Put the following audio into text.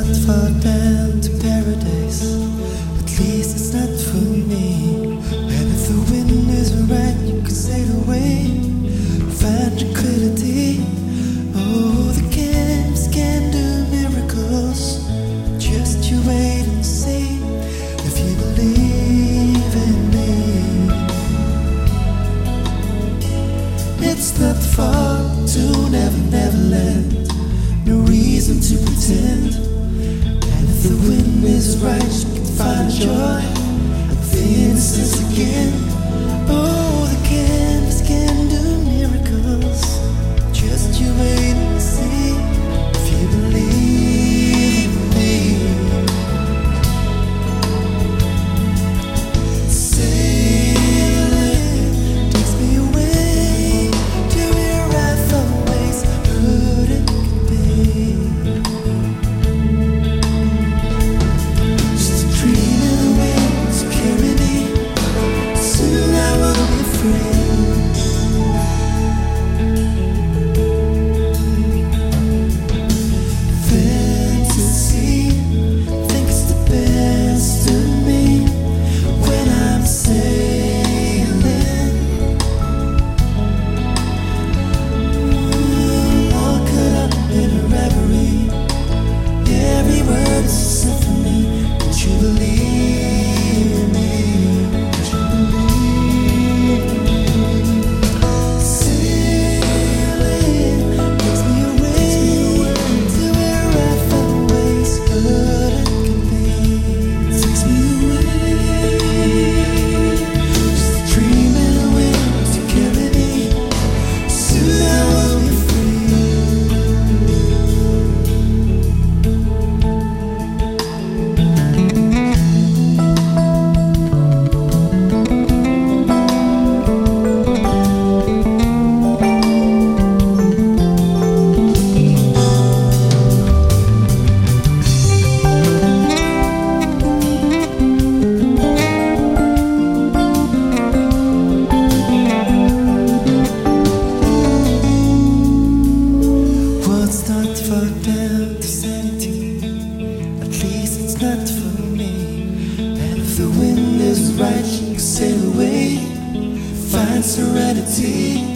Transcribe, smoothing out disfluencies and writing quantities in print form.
not far down to paradise. At least it's not for me. And if the wind isn't right, you can sail away. Find tranquility. Oh, the camps can do miracles. Just you wait and see if you believe in me. It's not far to Neverland. No reason to pretend. And if the wind is right, you can find joy and the innocence again. Oh, the canvas can do miracles. Just you wait and see if you believe in me. Sailing takes me away to where I've always heard it could be. Just a dream in the wind to carry me. Soon I will be free. Fantasy, think it's the best of me when I'm sailing. All caught up in a reverie. Every word is a symphony. Would you believe in me? Would you believe in me? Sailing takes me away to where I've always heard it could be. Takes me away, just a dream in the wind to carry me. Soon I will be free. World's not far down to sanity. At least it's not for me. And if the wind is right, you can sail away. Find serenity.